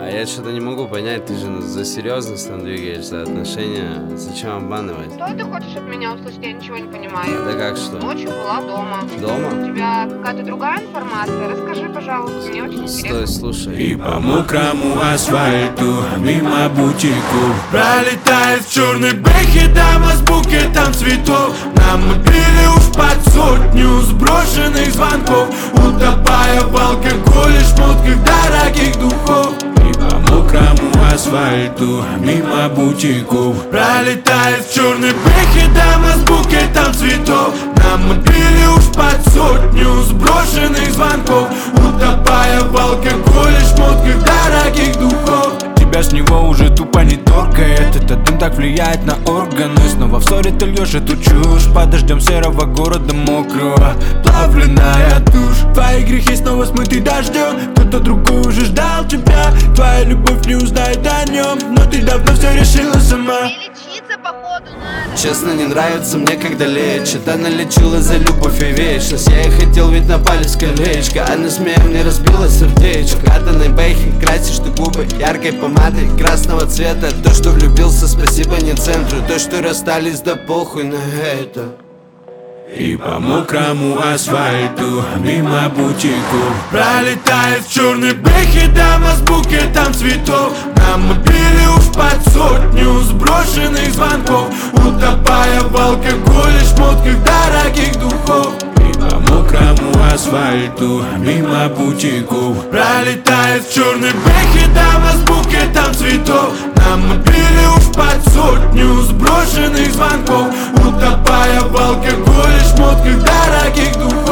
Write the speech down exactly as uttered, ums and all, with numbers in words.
А я что-то не могу понять, ты же за серьезность там двигаешь, за отношения. Зачем обманывать? Что ты хочешь от меня услышать? Я ничего не понимаю. Да как что? Ночью была дома. Дома? У тебя какая-то другая информация? Расскажи, пожалуйста, мне очень Стой, интересно. слушай. И по мокрому асфальту, мимо бутиков, пролетает черный бэхи, там азбуки, там цветов. Нам били уж под сотню сброшенных звонков, утопая в алкоголе, шмотках дорогих духов. И по мокрому асфальту, мимо бутиков, пролетает черный бэхи, там азбуки, там цветов. Нам били уж под сотню сброшенных звонков, утопая в алкоголе, шмотках дорогих духов. Тебя с него уже тупо не торкает, этот дым так влияет на органы. Снова в ссоре ты льешь эту чушь под дождем серого города мокрого, плавленная тушь. Твои грехи снова смыты дождем, кто-то другой уже ждал тебя. Твоя любовь не узнает о нем, но ты давно все решила сама. Лечиться, походу, надо. Честно, не нравится мне, когда лечит. Она лечила за любовь и вечность. Я ей хотел, ведь на палец колечко. Она змея мне разбила сердечко. Катаной бэхи, красишь ты губы яркой помадой красного цвета. То, что влюбился, спасибо не центру. То, что расстались, да похуй на это. И по мокрому асфальту, мимо бутиков, пролетает черный бэхи, там азбуки, там цветов. Нам били уж под сотню сброшенных звонков, утопая в алкоголе, шмотках дорогих духов. И по мокрому асфальту, мимо бутиков, пролетает черный бэхи, там азбуки, там цветов. Нам били уж под сотню сброшенных звонков, утопая в алкоголе, шмотках дорогих духов.